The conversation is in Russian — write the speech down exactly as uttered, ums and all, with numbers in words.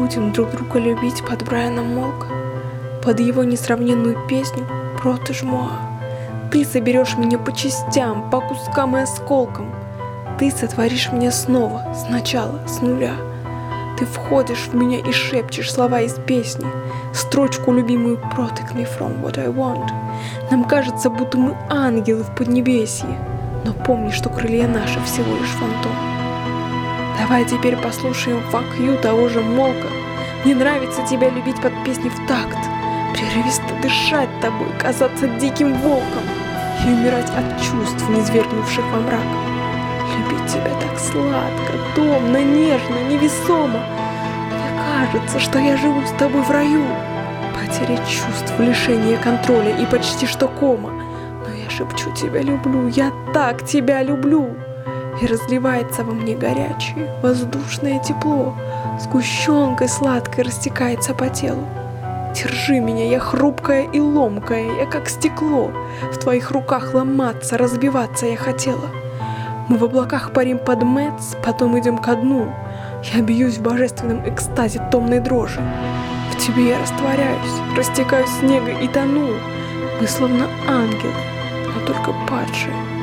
будем друг друга любить под Брайана Молка, под его несравненную песню «Протеж Моа». Ты соберешь меня по частям, по кускам и осколкам. Ты сотворишь меня снова, сначала, с нуля. Ты входишь в меня и шепчешь слова из песни, строчку любимую «Protect me from what I want». Нам кажется, будто мы ангелы в Поднебесье, но помни, что крылья наши всего лишь фантом. Давай теперь послушаем «Fuck you» того же Молка. Мне нравится тебя любить под песни в такт, прерывисто дышать тобой, казаться диким волком и умирать от чувств, низвергнувших во мрак. Любить тебя так сладко, томно, нежно, невесомо. Мне кажется, что я живу с тобой в раю. Потеря чувств, лишение контроля и почти что кома. Но я шепчу тебя люблю, я так тебя люблю. И разливается во мне горячее, воздушное тепло, сгущенкой сладкой растекается по телу. Держи меня, я хрупкая и ломкая, я как стекло. В твоих руках ломаться, разбиваться я хотела. Мы в облаках парим под Мэтс, потом идем ко дну. Я бьюсь в божественном экстазе томной дрожи. В тебе я растворяюсь, растекаюсь снегом и тону. Мы словно ангелы, но только падшие.